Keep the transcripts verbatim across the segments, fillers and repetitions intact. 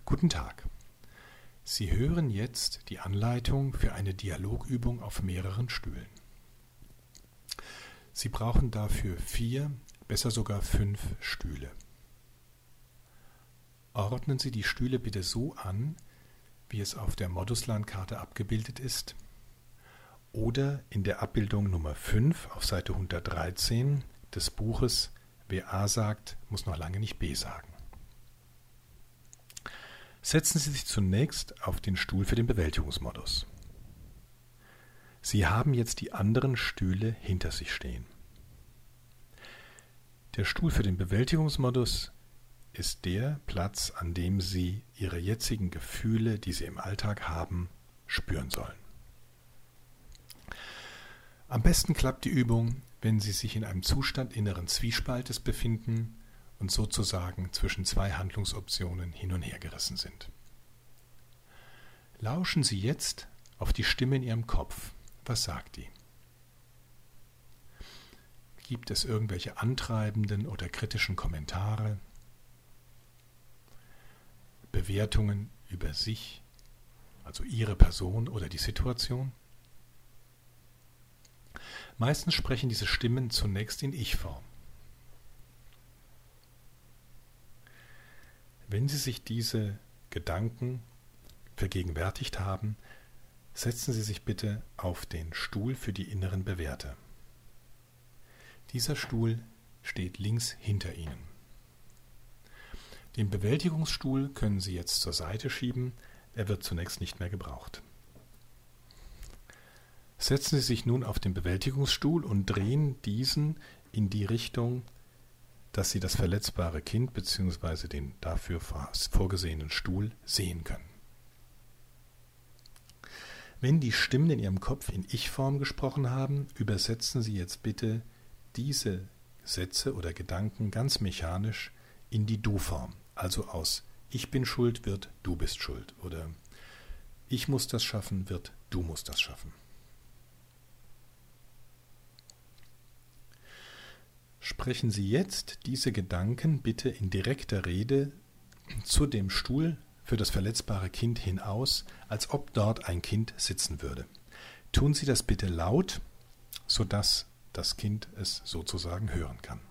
Guten Tag. Sie hören jetzt die Anleitung für eine Dialogübung auf mehreren Stühlen. Sie brauchen dafür vier, besser sogar fünf Stühle. Ordnen Sie die Stühle bitte so an, wie es auf der Moduslandkarte abgebildet ist, oder in der Abbildung Nummer fünf auf Seite hundertdreizehn des Buches Wer A sagt, muss noch lange nicht B sagen. Setzen Sie sich zunächst auf den Stuhl für den Bewältigungsmodus. Sie haben jetzt die anderen Stühle hinter sich stehen. Der Stuhl für den Bewältigungsmodus ist der Platz, an dem Sie Ihre jetzigen Gefühle, die Sie im Alltag haben, spüren sollen. Am besten klappt die Übung, wenn Sie sich in einem Zustand inneren Zwiespaltes befinden und sozusagen zwischen zwei Handlungsoptionen hin und her gerissen sind. Lauschen Sie jetzt auf die Stimme in Ihrem Kopf. Was sagt die? Gibt es irgendwelche antreibenden oder kritischen Kommentare, Bewertungen über sich, also Ihre Person oder die Situation? Meistens sprechen diese Stimmen zunächst in Ich-Form. Wenn Sie sich diese Gedanken vergegenwärtigt haben, setzen Sie sich bitte auf den Stuhl für die inneren Bewerter. Dieser Stuhl steht links hinter Ihnen. Den Bewältigungsstuhl können Sie jetzt zur Seite schieben, er wird zunächst nicht mehr gebraucht. Setzen Sie sich nun auf den Bewältigungsstuhl und drehen diesen in die Richtung, dass Sie das verletzbare Kind bzw. den dafür vorgesehenen Stuhl sehen können. Wenn die Stimmen in Ihrem Kopf in Ich-Form gesprochen haben, übersetzen Sie jetzt bitte diese Sätze oder Gedanken ganz mechanisch in die Du-Form. Also aus Ich bin schuld wird Du bist schuld oder Ich muss das schaffen wird Du musst das schaffen. Sprechen Sie jetzt diese Gedanken bitte in direkter Rede zu dem Stuhl für das verletzbare Kind hinaus, als ob dort ein Kind sitzen würde. Tun Sie das bitte laut, sodass das Kind es sozusagen hören kann.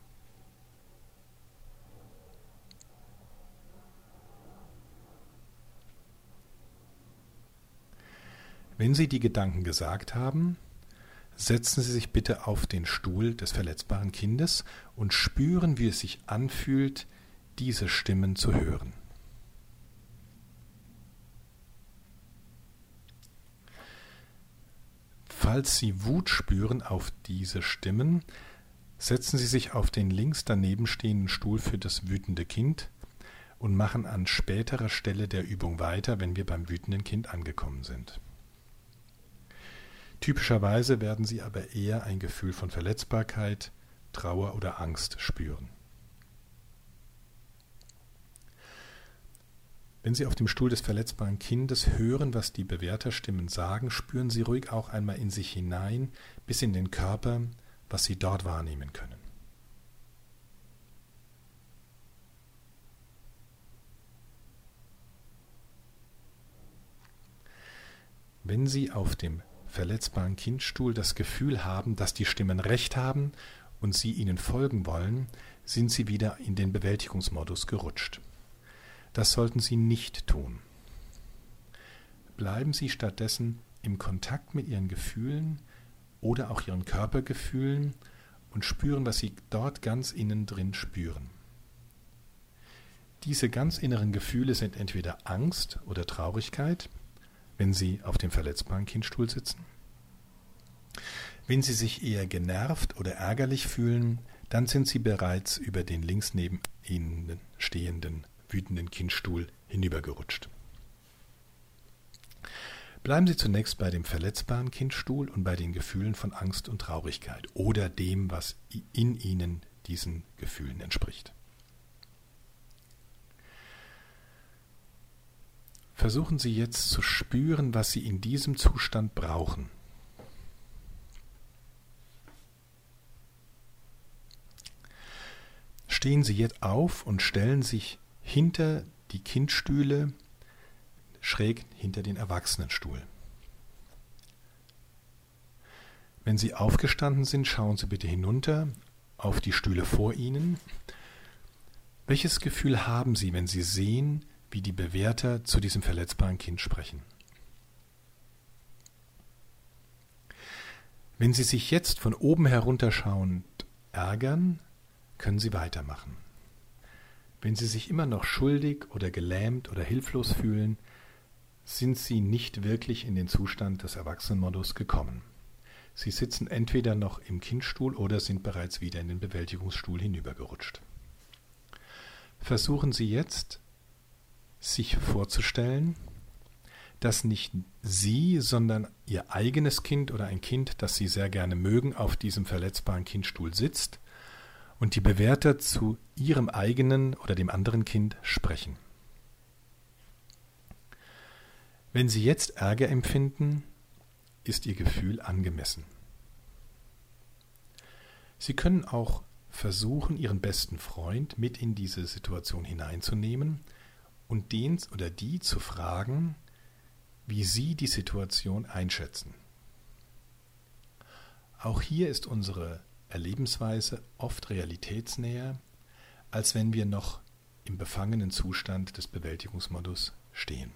Wenn Sie die Gedanken gesagt haben, setzen Sie sich bitte auf den Stuhl des verletzbaren Kindes und spüren, wie es sich anfühlt, diese Stimmen zu hören. Falls Sie Wut spüren auf diese Stimmen, setzen Sie sich auf den links daneben stehenden Stuhl für das wütende Kind und machen an späterer Stelle der Übung weiter, wenn wir beim wütenden Kind angekommen sind. Typischerweise werden Sie aber eher ein Gefühl von Verletzbarkeit, Trauer oder Angst spüren. Wenn Sie auf dem Stuhl des verletzbaren Kindes hören, was die Bewerterstimmen sagen, spüren Sie ruhig auch einmal in sich hinein, bis in den Körper, was Sie dort wahrnehmen können. Wenn Sie auf dem verletzbaren Kindstuhl das Gefühl haben, dass die Stimmen recht haben und Sie ihnen folgen wollen, sind Sie wieder in den Bewältigungsmodus gerutscht. Das sollten Sie nicht tun. Bleiben Sie stattdessen im Kontakt mit Ihren Gefühlen oder auch Ihren Körpergefühlen und spüren, was Sie dort ganz innen drin spüren. Diese ganz inneren Gefühle sind entweder Angst oder Traurigkeit, wenn Sie auf dem verletzbaren Kindstuhl sitzen. Wenn Sie sich eher genervt oder ärgerlich fühlen, dann sind Sie bereits über den links neben Ihnen stehenden, wütenden Kindstuhl hinübergerutscht. Bleiben Sie zunächst bei dem verletzbaren Kindstuhl und bei den Gefühlen von Angst und Traurigkeit oder dem, was in Ihnen diesen Gefühlen entspricht. Versuchen Sie jetzt zu spüren, was Sie in diesem Zustand brauchen. Stehen Sie jetzt auf und stellen sich hinter die Kindstühle schräg hinter den Erwachsenenstuhl. Wenn Sie aufgestanden sind, schauen Sie bitte hinunter auf die Stühle vor Ihnen. Welches Gefühl haben Sie, wenn Sie sehen, wie die Bewerter zu diesem verletzbaren Kind sprechen? Wenn Sie sich jetzt von oben herunterschauend ärgern, können Sie weitermachen. Wenn Sie sich immer noch schuldig oder gelähmt oder hilflos fühlen, sind Sie nicht wirklich in den Zustand des Erwachsenenmodus gekommen. Sie sitzen entweder noch im Kindstuhl oder sind bereits wieder in den Bewältigungsstuhl hinübergerutscht. Versuchen Sie jetzt, sich vorzustellen, dass nicht Sie, sondern Ihr eigenes Kind oder ein Kind, das Sie sehr gerne mögen, auf diesem verletzbaren Kindstuhl sitzt und die Bewerter zu Ihrem eigenen oder dem anderen Kind sprechen. Wenn Sie jetzt Ärger empfinden, ist Ihr Gefühl angemessen. Sie können auch versuchen, Ihren besten Freund mit in diese Situation hineinzunehmen und den oder die zu fragen, wie Sie die Situation einschätzen. Auch hier ist unsere Erlebensweise oft realitätsnäher, als wenn wir noch im befangenen Zustand des Bewältigungsmodus stehen.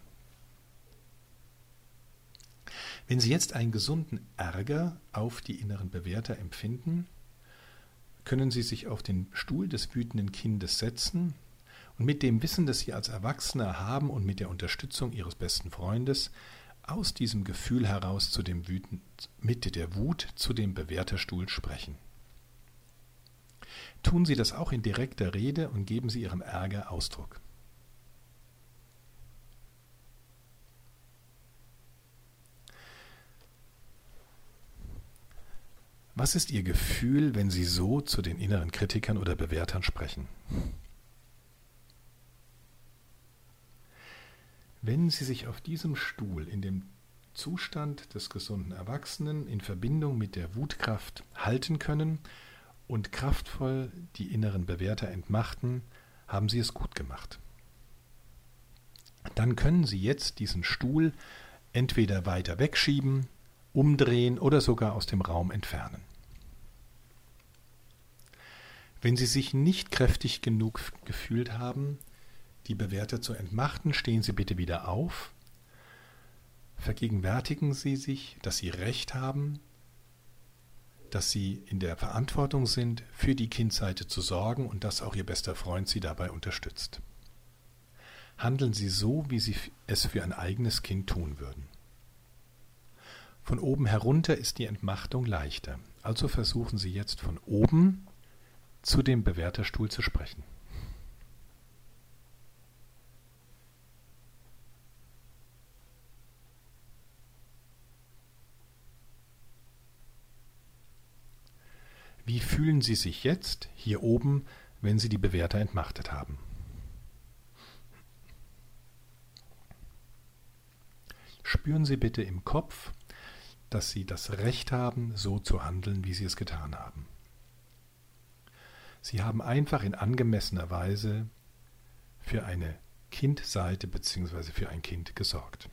Wenn Sie jetzt einen gesunden Ärger auf die inneren Bewerter empfinden, können Sie sich auf den Stuhl des wütenden Kindes setzen und mit dem Wissen, das Sie als Erwachsener haben und mit der Unterstützung Ihres besten Freundes aus diesem Gefühl heraus zu dem Wüten, mit der Wut zu dem Bewerterstuhl sprechen. Tun Sie das auch in direkter Rede und geben Sie Ihrem Ärger Ausdruck. Was ist Ihr Gefühl, wenn Sie so zu den inneren Kritikern oder Bewertern sprechen? Wenn Sie sich auf diesem Stuhl in dem Zustand des gesunden Erwachsenen in Verbindung mit der Wutkraft halten können und kraftvoll die inneren Bewerter entmachten, haben Sie es gut gemacht. Dann können Sie jetzt diesen Stuhl entweder weiter wegschieben, umdrehen oder sogar aus dem Raum entfernen. Wenn Sie sich nicht kräftig genug gefühlt haben, die Bewerter zu entmachten, stehen Sie bitte wieder auf. Vergegenwärtigen Sie sich, dass Sie Recht haben, dass Sie in der Verantwortung sind, für die Kindseite zu sorgen und dass auch Ihr bester Freund Sie dabei unterstützt. Handeln Sie so, wie Sie es für ein eigenes Kind tun würden. Von oben herunter ist die Entmachtung leichter. Also versuchen Sie jetzt von oben zu dem Bewerterstuhl zu sprechen. Wie fühlen Sie sich jetzt hier oben, wenn Sie die Bewerter entmachtet haben? Spüren Sie bitte im Kopf, dass Sie das Recht haben, so zu handeln, wie Sie es getan haben. Sie haben einfach in angemessener Weise für eine Kindseite bzw. für ein Kind gesorgt.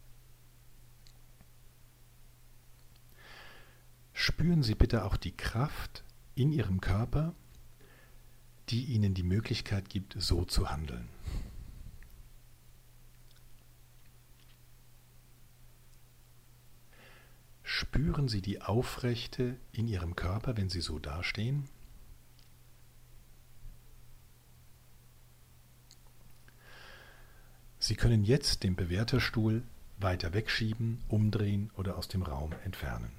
Spüren Sie bitte auch die Kraft in Ihrem Körper, die Ihnen die Möglichkeit gibt, so zu handeln. Spüren Sie die Aufrechte in Ihrem Körper, wenn Sie so dastehen? Sie können jetzt den Bewerterstuhl weiter wegschieben, umdrehen oder aus dem Raum entfernen.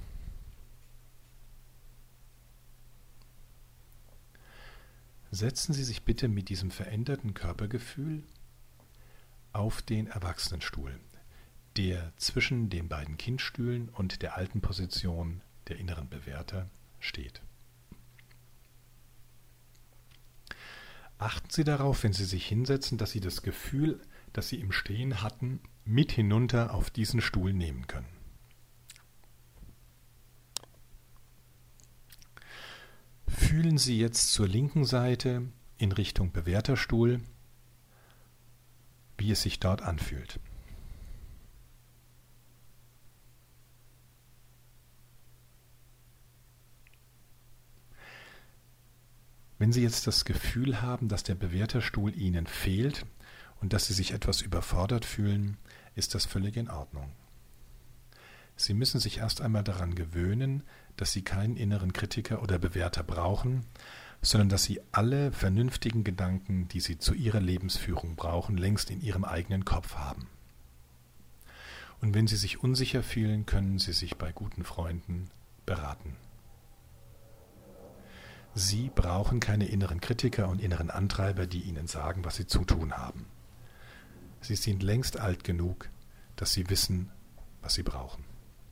Setzen Sie sich bitte mit diesem veränderten Körpergefühl auf den Erwachsenenstuhl, der zwischen den beiden Kindstühlen und der alten Position der inneren Bewerter steht. Achten Sie darauf, wenn Sie sich hinsetzen, dass Sie das Gefühl, das Sie im Stehen hatten, mit hinunter auf diesen Stuhl nehmen können. Fühlen Sie jetzt zur linken Seite in Richtung Bewerterstuhl, wie es sich dort anfühlt. Wenn Sie jetzt das Gefühl haben, dass der Bewerterstuhl Ihnen fehlt und dass Sie sich etwas überfordert fühlen, ist das völlig in Ordnung. Sie müssen sich erst einmal daran gewöhnen, dass Sie keinen inneren Kritiker oder Bewerter brauchen, sondern dass Sie alle vernünftigen Gedanken, die Sie zu Ihrer Lebensführung brauchen, längst in Ihrem eigenen Kopf haben. Und wenn Sie sich unsicher fühlen, können Sie sich bei guten Freunden beraten. Sie brauchen keine inneren Kritiker und inneren Antreiber, die Ihnen sagen, was Sie zu tun haben. Sie sind längst alt genug, dass Sie wissen, was Sie brauchen.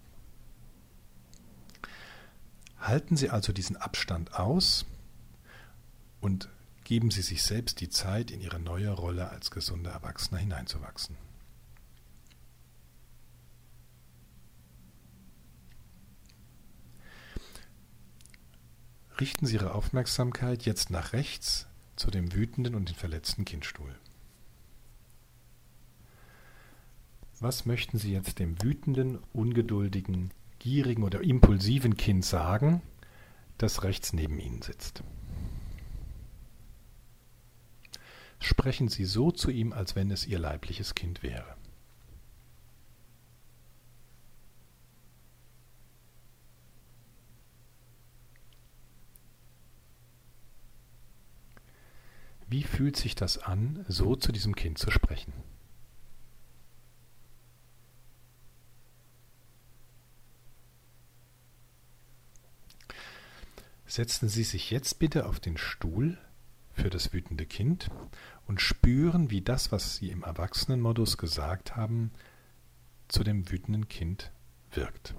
Halten Sie also diesen Abstand aus und geben Sie sich selbst die Zeit, in Ihre neue Rolle als gesunder Erwachsener hineinzuwachsen. Richten Sie Ihre Aufmerksamkeit jetzt nach rechts zu dem wütenden und den verletzten Kindstuhl. Was möchten Sie jetzt dem wütenden, ungeduldigen, gierigen oder impulsiven Kind sagen, das rechts neben Ihnen sitzt? Sprechen Sie so zu ihm, als wenn es Ihr leibliches Kind wäre. Wie fühlt sich das an, so zu diesem Kind zu sprechen? Setzen Sie sich jetzt bitte auf den Stuhl für das wütende Kind und spüren, wie das, was Sie im Erwachsenenmodus gesagt haben, zu dem wütenden Kind wirkt.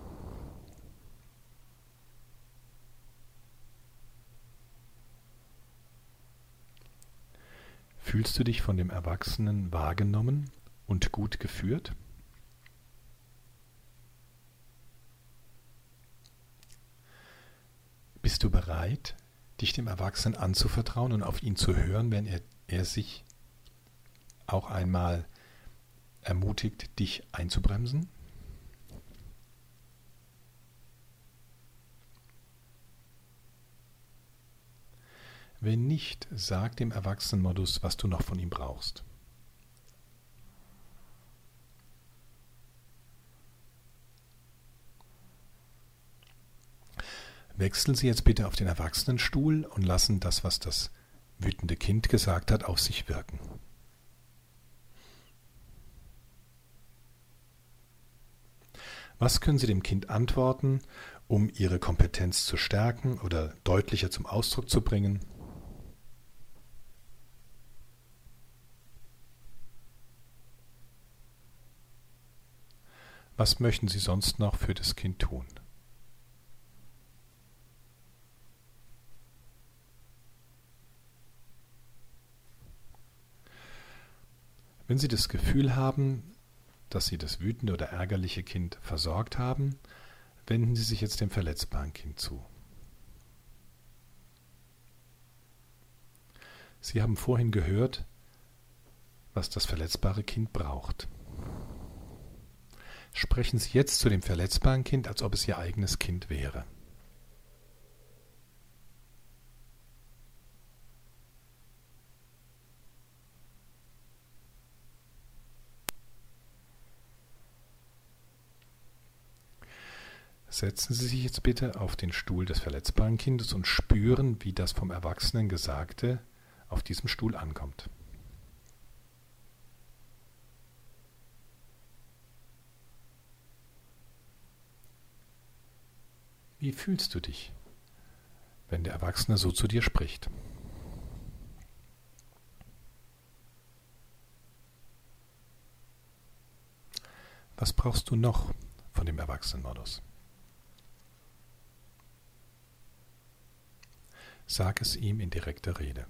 Fühlst du dich von dem Erwachsenen wahrgenommen und gut geführt? Bist du bereit, dich dem Erwachsenen anzuvertrauen und auf ihn zu hören, wenn er, er sich auch einmal ermutigt, dich einzubremsen? Wenn nicht, sag dem Erwachsenenmodus, was du noch von ihm brauchst. Wechseln Sie jetzt bitte auf den Erwachsenenstuhl und lassen das, was das wütende Kind gesagt hat, auf sich wirken. Was können Sie dem Kind antworten, um Ihre Kompetenz zu stärken oder deutlicher zum Ausdruck zu bringen? Was möchten Sie sonst noch für das Kind tun? Wenn Sie das Gefühl haben, dass Sie das wütende oder ärgerliche Kind versorgt haben, wenden Sie sich jetzt dem verletzbaren Kind zu. Sie haben vorhin gehört, was das verletzbare Kind braucht. Sprechen Sie jetzt zu dem verletzbaren Kind, als ob es Ihr eigenes Kind wäre. Setzen Sie sich jetzt bitte auf den Stuhl des verletzbaren Kindes und spüren, wie das vom Erwachsenen Gesagte auf diesem Stuhl ankommt. Wie fühlst du dich, wenn der Erwachsene so zu dir spricht? Was brauchst du noch von dem Erwachsenenmodus? Sag es ihm in direkter Rede.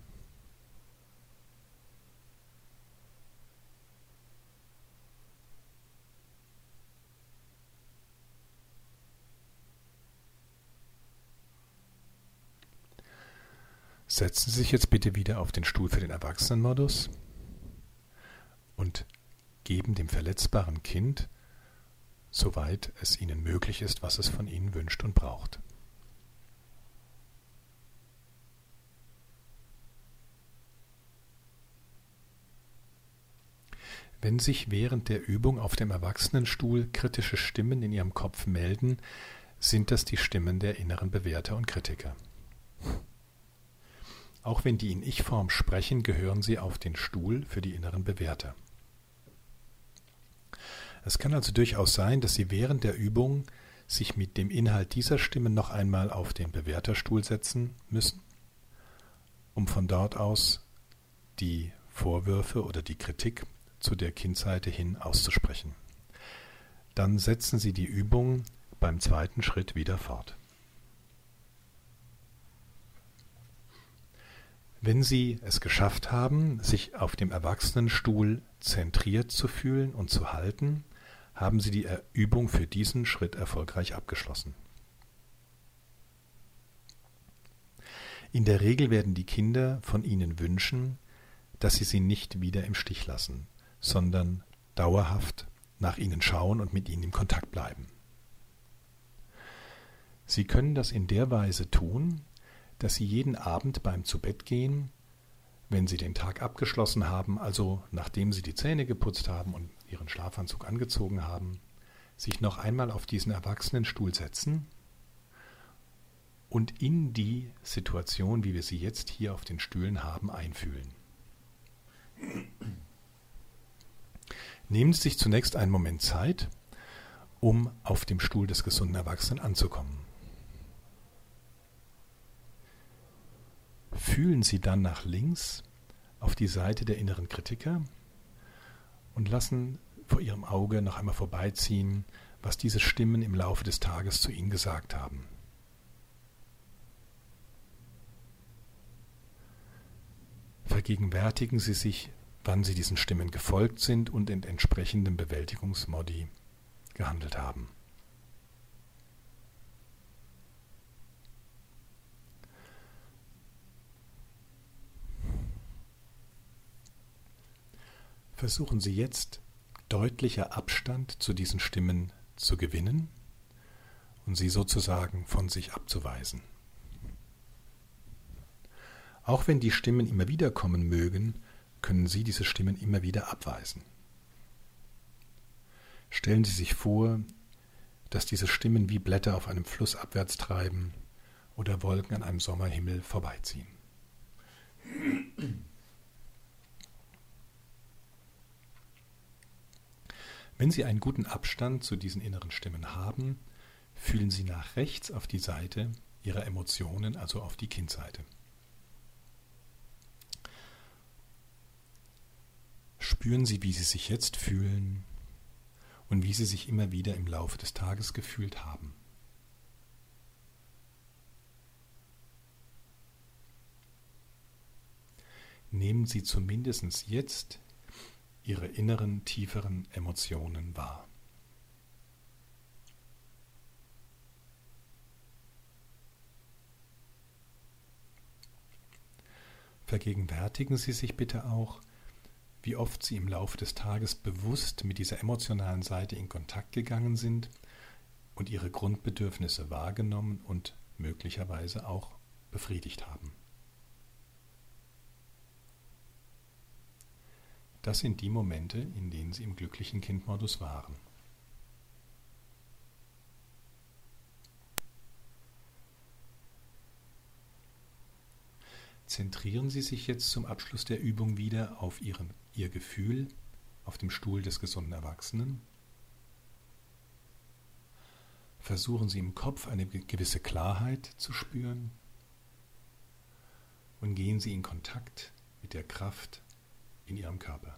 Setzen Sie sich jetzt bitte wieder auf den Stuhl für den Erwachsenenmodus und geben dem verletzbaren Kind, soweit es Ihnen möglich ist, was es von Ihnen wünscht und braucht. Wenn sich während der Übung auf dem Erwachsenenstuhl kritische Stimmen in Ihrem Kopf melden, sind das die Stimmen der inneren Bewerter und Kritiker. Auch wenn die in Ich-Form sprechen, gehören sie auf den Stuhl für die inneren Bewerter. Es kann also durchaus sein, dass Sie während der Übung sich mit dem Inhalt dieser Stimmen noch einmal auf den Bewerterstuhl setzen müssen, um von dort aus die Vorwürfe oder die Kritik zu der Kindseite hin auszusprechen. Dann setzen Sie die Übung beim zweiten Schritt wieder fort. Wenn Sie es geschafft haben, sich auf dem Erwachsenenstuhl zentriert zu fühlen und zu halten, haben Sie die Übung für diesen Schritt erfolgreich abgeschlossen. In der Regel werden die Kinder von Ihnen wünschen, dass Sie sie nicht wieder im Stich lassen, sondern dauerhaft nach ihnen schauen und mit ihnen im Kontakt bleiben. Sie können das in der Weise tun, dass Sie jeden Abend beim Zubettgehen, wenn Sie den Tag abgeschlossen haben, also nachdem Sie die Zähne geputzt haben und Ihren Schlafanzug angezogen haben, sich noch einmal auf diesen Erwachsenenstuhl setzen und in die Situation, wie wir sie jetzt hier auf den Stühlen haben, einfühlen. Nehmen Sie sich zunächst einen Moment Zeit, um auf dem Stuhl des gesunden Erwachsenen anzukommen. Fühlen Sie dann nach links auf die Seite der inneren Kritiker und lassen vor Ihrem Auge noch einmal vorbeiziehen, was diese Stimmen im Laufe des Tages zu Ihnen gesagt haben. Vergegenwärtigen Sie sich, wann Sie diesen Stimmen gefolgt sind und in entsprechendem Bewältigungsmodi gehandelt haben. Versuchen Sie jetzt, deutlicher Abstand zu diesen Stimmen zu gewinnen und sie sozusagen von sich abzuweisen. Auch wenn die Stimmen immer wieder kommen mögen, können Sie diese Stimmen immer wieder abweisen. Stellen Sie sich vor, dass diese Stimmen wie Blätter auf einem Fluss abwärts treiben oder Wolken an einem Sommerhimmel vorbeiziehen. Wenn Sie einen guten Abstand zu diesen inneren Stimmen haben, fühlen Sie nach rechts auf die Seite Ihrer Emotionen, also auf die Kindseite. Spüren Sie, wie Sie sich jetzt fühlen und wie Sie sich immer wieder im Laufe des Tages gefühlt haben. Nehmen Sie zumindest jetzt Ihre inneren, tieferen Emotionen wahr. Vergegenwärtigen Sie sich bitte auch, wie oft Sie im Laufe des Tages bewusst mit dieser emotionalen Seite in Kontakt gegangen sind und Ihre Grundbedürfnisse wahrgenommen und möglicherweise auch befriedigt haben. Das sind die Momente, in denen Sie im glücklichen Kindmodus waren. Zentrieren Sie sich jetzt zum Abschluss der Übung wieder auf Ihren, Ihr Gefühl auf dem Stuhl des gesunden Erwachsenen. Versuchen Sie im Kopf eine gewisse Klarheit zu spüren und gehen Sie in Kontakt mit der Kraft in Ihrem Körper.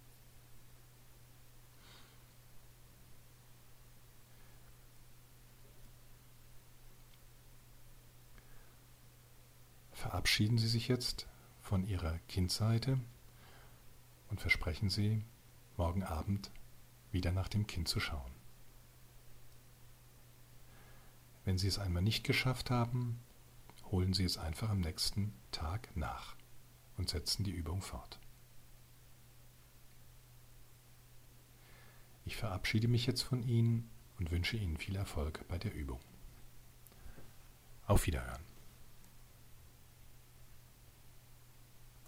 Verabschieden Sie sich jetzt von Ihrer Kindseite und versprechen Sie, morgen Abend wieder nach dem Kind zu schauen. Wenn Sie es einmal nicht geschafft haben, holen Sie es einfach am nächsten Tag nach und setzen die Übung fort. Ich verabschiede mich jetzt von Ihnen und wünsche Ihnen viel Erfolg bei der Übung. Auf Wiederhören.